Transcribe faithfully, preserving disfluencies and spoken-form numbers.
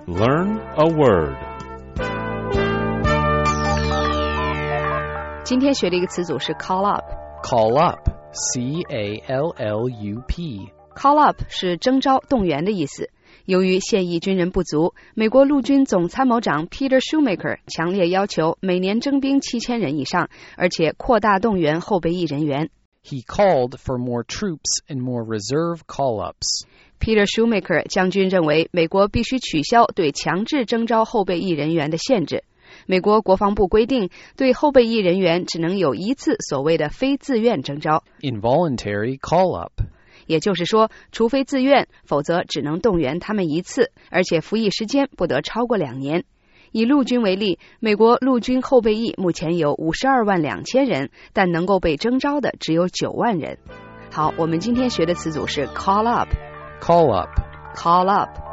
Learn a word. 今天学的一个词组是 call up. Call up, C A L L U P. Call up 是征召动员的意思。由于现役军人不足，美国陆军总参谋长 Peter Schoomaker 强烈要求每年征兵七千人以上，而且扩大动员后备役人员。 He called for more troops and more reserve call-ups. Peter Schoomaker 将军认为，美国必须取消对强制征召后备役人员的限制。美国国防部规定，对后备役人员只能有一次所谓的非自愿征召 Involuntary call-up. 也就是说，除非自愿，否则只能动员他们一次，而且服役时间不得超过两年。以陆军为例，美国陆军后备役目前有五十二万两千人，但能够被征召的只有九万人。好，我们今天学的词组是 call up. Call up. Call up.